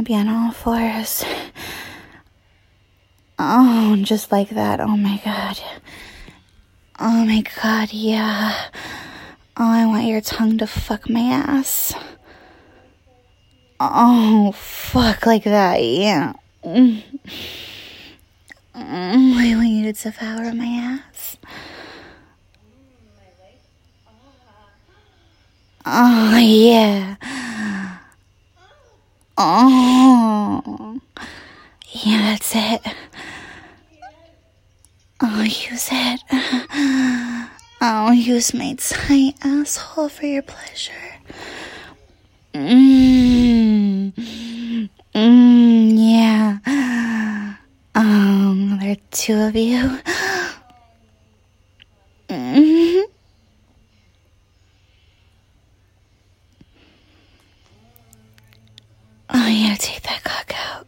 be on all fours. Oh, just like that. Oh my god. Oh my god, yeah. Oh, I want your tongue to fuck my ass. Oh, fuck like that, yeah. I want you to devour my ass. Oh, yeah. Oh. Yeah, that's it. Oh, use it. Oh, use my tight asshole for your pleasure. Yeah. There are two of you. Oh, yeah, take that cock out.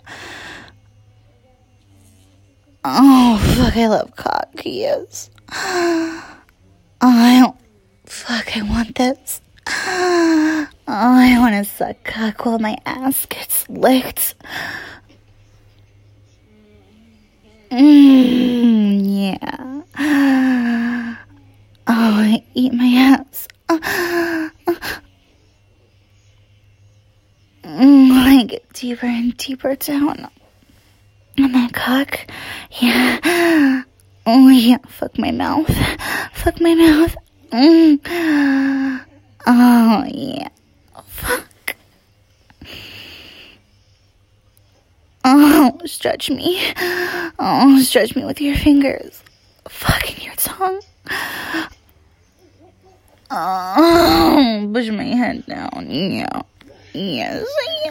Oh, fuck, I love cock, yes. Oh, fuck, I want this. Oh, I want to suck cock while my ass gets licked. Yeah. Oh, eat my ass. I get deeper and deeper down on that cock. Yeah. Oh, yeah. Fuck my mouth. Fuck my mouth. Oh, yeah. Fuck. Oh, stretch me. Oh, stretch me with your fingers. Fucking your tongue. Oh, push my head down. Yeah. Yes.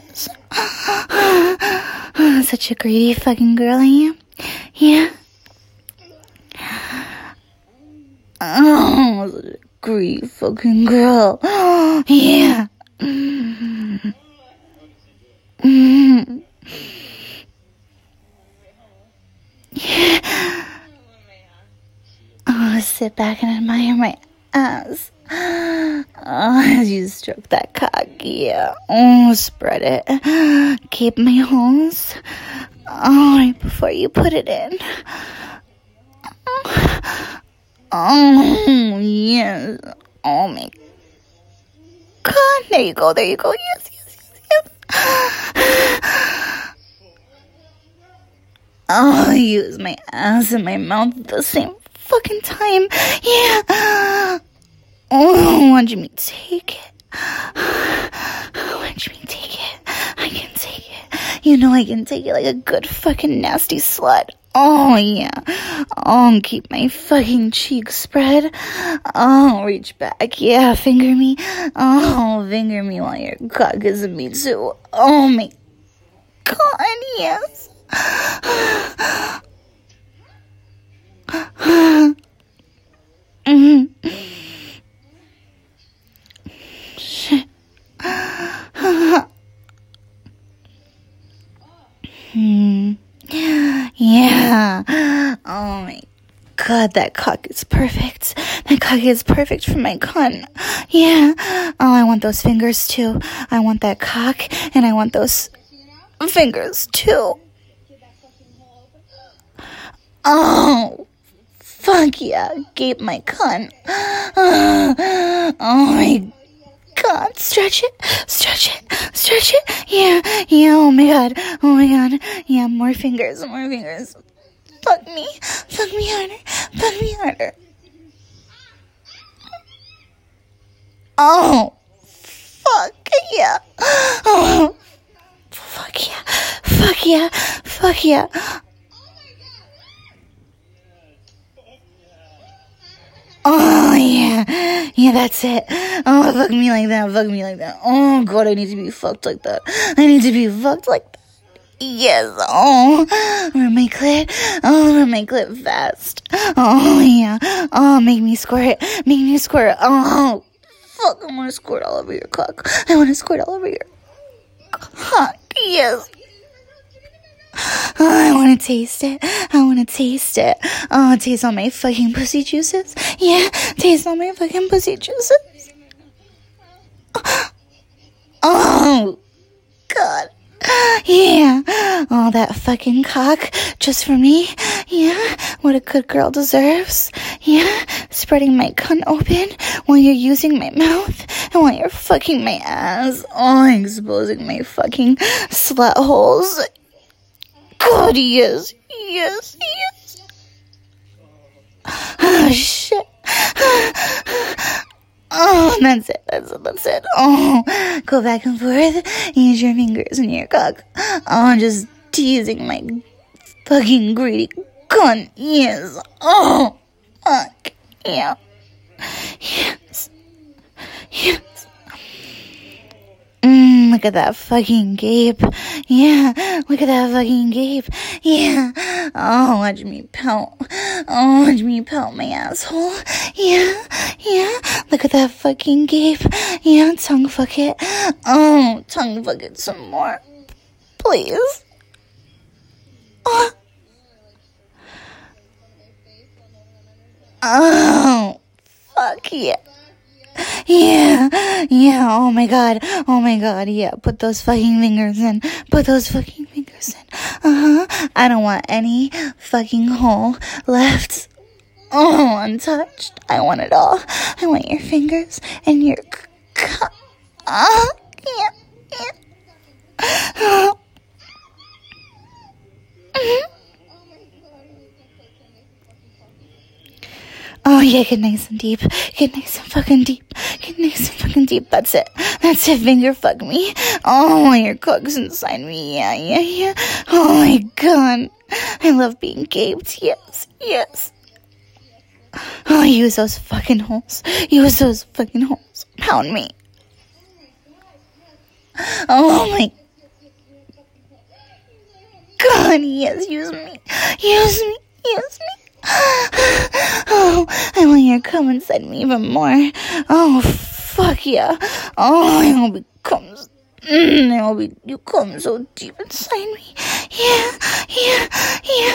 Such a greedy fucking girl I am. Yeah. Oh, such a greedy fucking girl. Yeah. Oh, sit back and admire my ass. Oh, as you stroke that cock, yeah. Oh, spread it. Keep my holes. Oh, right before you put it in. Oh, yes. Oh, my God. There you go. Yes. Oh, use my ass and my mouth at the same fucking time. Yeah. Oh, watch me take it. Watch me take it. I can take it. You know I can take it like a good fucking nasty slut. Oh, yeah. Oh, keep my fucking cheeks spread. Oh, reach back. Yeah, finger me. Oh, finger me while your cock is in me too. Oh, my God, yes. Shit. Yeah. Oh my God, that cock is perfect. That cock is perfect for my cunt. Yeah. Oh, I want those fingers too. I want that cock and I want those fingers too. Oh, fuck yeah. Gape my cunt. Oh my God, stretch it. Yeah, oh my God. Yeah, more fingers. Fuck me harder. Oh, fuck yeah. Oh, fuck yeah. Oh, yeah, that's it. Oh, fuck me like that. Oh, God, I need to be fucked like that. Yes, oh, rub my clit fast. Oh, yeah, oh, make me squirt. Oh, fuck, I want to squirt all over your cock. Yes. Oh, I want to taste it. Oh, taste all my fucking pussy juices. Yeah, taste all my fucking pussy juices. Oh, God. Yeah, all that fucking cock just for me. Yeah, what a good girl deserves. Yeah, spreading my cunt open while you're using my mouth and while you're fucking my ass. Oh, exposing my fucking slut holes. God, yes, yes, yes. Oh, shit. Oh, that's it. Oh, go back and forth. Use your fingers in your cock. Oh, just teasing my fucking greedy cunt. Yes. Oh, fuck. Yeah. Yes. Yes. Look at that fucking gape. Yeah, look at that fucking gape. Yeah. Oh, watch me pout. Oh, watch me pout my asshole. Yeah, yeah. Look at that fucking gape. Yeah, tongue fuck it. Oh, tongue fuck it some more. Please. Oh, fuck yeah. Yeah, oh my god, yeah, put those fucking fingers in, I don't want any fucking hole left, untouched, I want it all, I want your fingers, and your yeah. Oh, yeah, get nice and deep. Get nice and fucking deep. That's it, finger fuck me. Oh, your cook's inside me. Yeah. Oh, my God. I love being gaped. Yes. Oh, use those fucking holes. Pound me. Oh, my God, yes, use me. Oh, I want your cum inside me even more. Oh, fuck yeah. Oh, I hope it comes. You come so deep inside me. Yeah.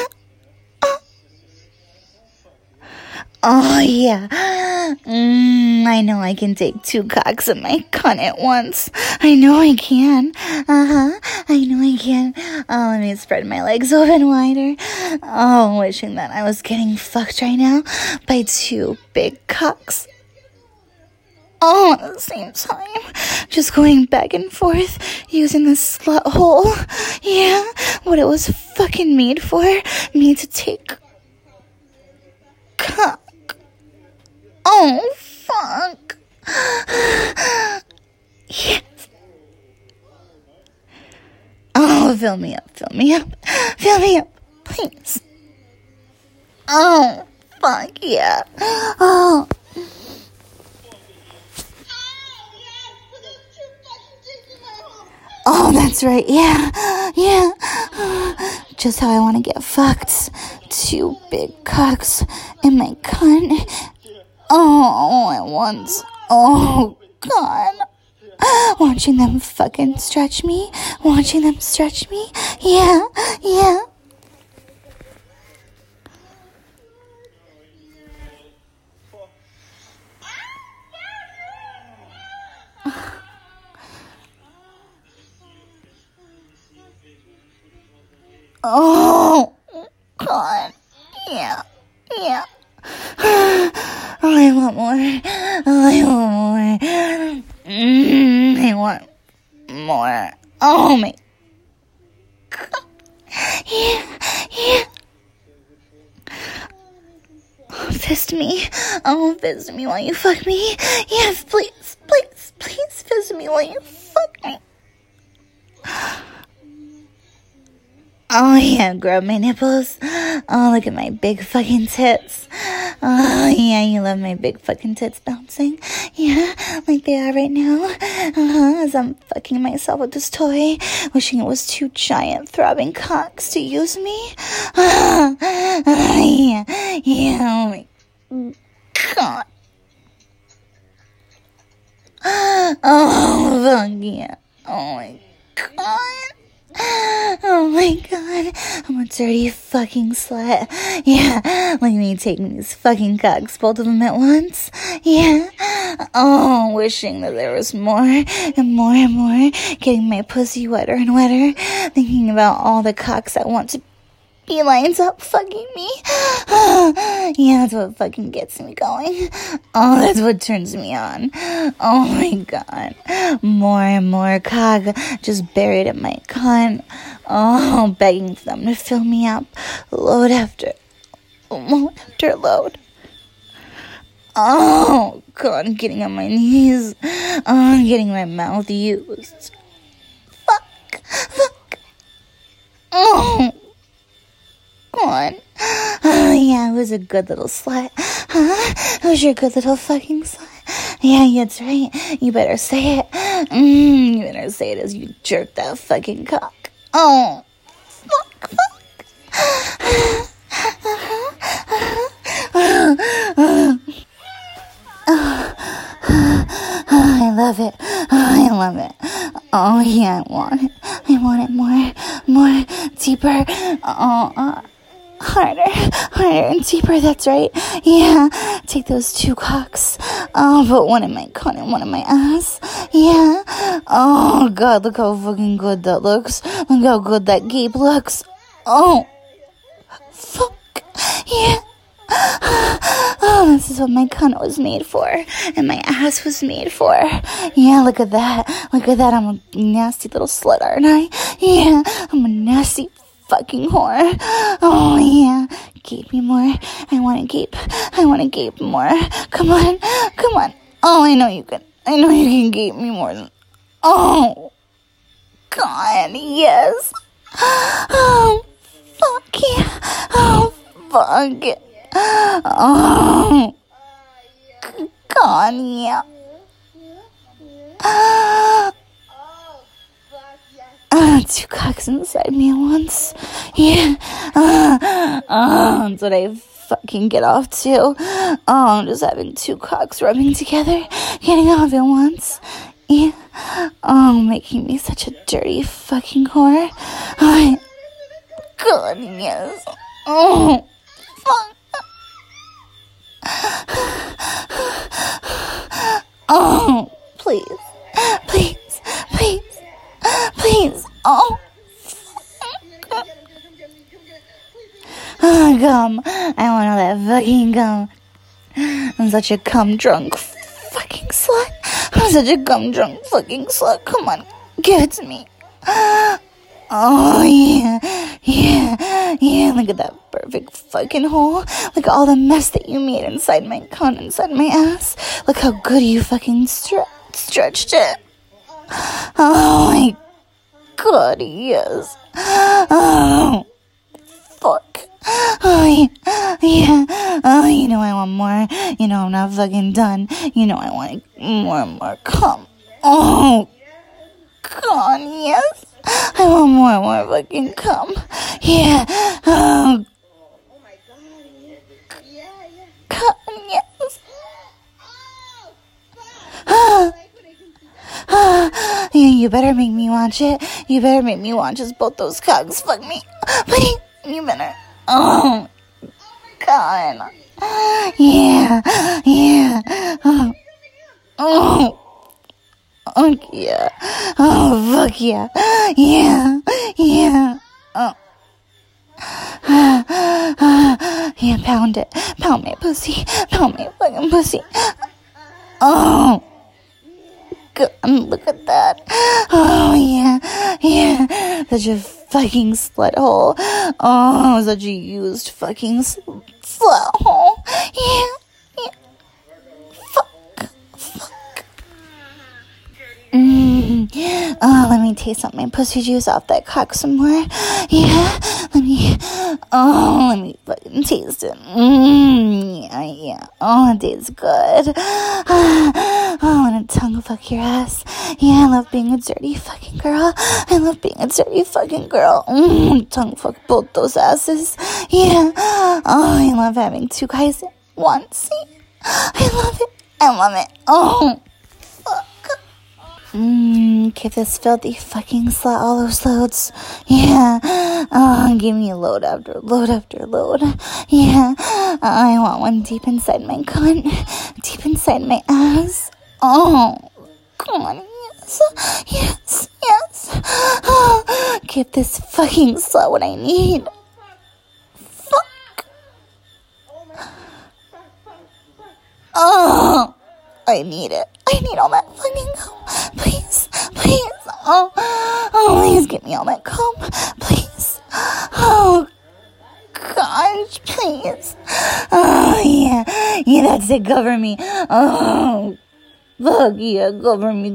Oh, yeah. I know I can take 2 cocks in my cunt at once. I know I can. I know I can. Oh, let me spread my legs open wider. Oh, wishing that I was getting fucked right now by 2 big cocks. All at the same time. Just going back and forth using this slut hole. Yeah, what it was fucking made for. Me to take cock. Oh, fuck. Yes. Oh, fill me up, please. Oh, fuck yeah. Oh. Oh, that's right, yeah. Just how I want to get fucked. 2 big cocks in my cunt. Oh, at once. Oh, God. Watching them fucking stretch me. Yeah. Oh, God. Yeah. I want more. I want more. Oh, my God. Yeah. Fist me. Oh, fist me while you fuck me. Yes, please fist me while you fuck me. Oh, yeah, grab my nipples. Oh, look at my big fucking tits. Oh, yeah, you love my big fucking tits bouncing. Yeah, like they are right now. As I'm fucking myself with this toy, wishing it was 2 giant throbbing cocks to use me. Yeah, oh my God. Oh, fuck yeah. Oh my God. Oh my God, I'm a dirty fucking slut. Yeah, look at me taking these fucking cocks, both of them at once. Yeah, Oh, wishing that there was more and more and more. Getting my pussy wetter and wetter. Thinking about all the cocks I want to be lines up fucking me. Yeah, that's what fucking gets me going. Oh, that's what turns me on. Oh my god. More and more cock just buried in my cunt. Oh, begging for them to fill me up. Load after load. Oh, God, getting on my knees. Oh, getting my mouth used. Fuck. Oh, God. Oh, yeah, it was a good little slut. Huh? It was your good little fucking slut. Yeah, that's right. You better say it. You better say it as you jerk that fucking cock. Oh, fuck. I love it. I love it. Oh, yeah, I want it. I want it more, deeper. Harder and deeper, that's right. Yeah, take those two cocks. Oh, put one in my cunt and one in my ass. Yeah. Oh, God, look how fucking good that looks. Look how good that gape looks. Oh, fuck. Yeah. Oh, this is what my cunt was made for, and my ass was made for. Yeah, look at that. I'm a nasty little slut, aren't I? Yeah, I'm a nasty fucking whore. Oh, yeah. Gape me more. I want to gape more. Come on. Oh, I know you can gape me more than... Oh, God, yes. Oh, fuck yeah. Oh, fuck it. Oh, God, yeah. Two cocks inside me at once. Yeah. That's what I fucking get off to. Oh, just having two cocks rubbing together, getting off at once. Yeah. Oh, making me such a dirty fucking whore. Oh, God, yes. Oh, fuck. Oh, please. Oh, gum. I want all that fucking gum. I'm such a cum-drunk fucking slut. Come on, give it to me. Oh, yeah. Look at that perfect fucking hole. Look at all the mess that you made inside my cunt, inside my ass. Look how good you fucking stretched it. Oh, my God, yes. Oh, fuck. Oh, yeah. Oh, you know I want more. You know I'm not fucking done. You know I want more and more cum. Oh, God, yes. I want more and more fucking cum. Yeah. Oh, cum, yes. Yeah, you better make me watch it. You better make me watch as both those cocks fuck me. Please, you better. Oh, God. Yeah. Oh, yeah. Oh, fuck yeah. Yeah. Oh. Yeah, pound it. Pound my pussy. Pound my fucking pussy. Oh, God, look at that. Oh, yeah. Such a fucking slut hole. Oh, such a used fucking slut hole. Yeah. Fuck. Oh, let me taste up my pussy juice off that cock some more. Yeah, let me fucking taste it. Yeah. Oh, it tastes good. Oh, I want to tongue fuck your ass. Yeah, I love being a dirty fucking girl. Tongue fuck both those asses. Yeah. Oh, I love having two guys at once. I love it. Oh, fuck. Give this filthy fucking slut all those loads. Yeah. Oh, give me load after load after load. Yeah. I want one deep inside my cunt. Deep inside my ass. Oh, come on. Yes. Yes. Yes. Oh, give this fucking slut what I need. Fuck. Oh, I need it. I need all that fucking cum. Please. Please. Oh, please give me all that cum. Please. Oh, gosh, please. Oh, yeah. Yeah, that's it. Cover me. Oh, fuck yeah. Cover me.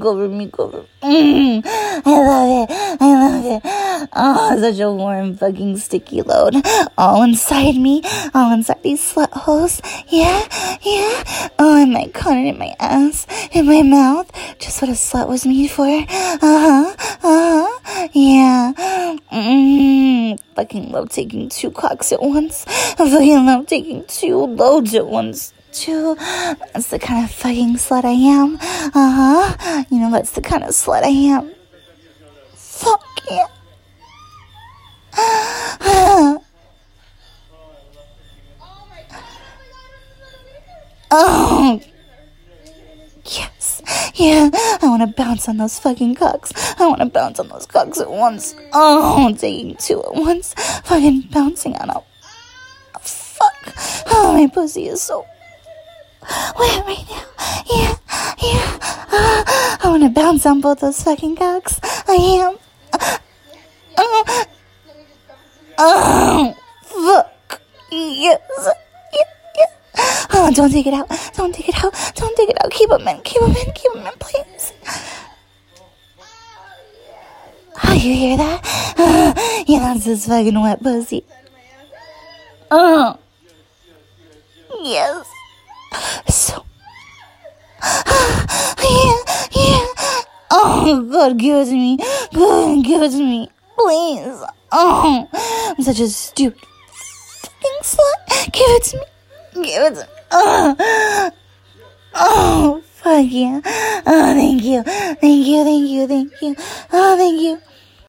I love it. Oh, such a warm fucking sticky load. All inside me. All inside these slut holes. Yeah. Oh, in my cunt and in my ass. In my mouth. Just what a slut was made for. Yeah. Fucking love taking 2 cocks at once. I fucking love taking 2 loads at once. That's the kind of fucking slut I am. You know, that's the kind of slut I am. Fuck yeah. Oh, yes. Yeah, I want to bounce on those fucking cocks. I want to bounce on those cocks at once. Oh, taking 2 at once. Fucking bouncing on them. Fuck. Oh, my pussy is so wet right now. Yeah. I want to bounce on both those fucking cocks. I am. Oh, fuck. Yes. Yeah. Oh, don't take it out. Keep them in, please. Oh, you hear that? Yeah, that's this fucking wet pussy. Oh. Yes. So. Yeah. Oh, God, give it to me. Please. Oh, I'm such a stupid fucking slut. Give it to me. Oh, fuck yeah. Oh, thank you. Oh, thank you.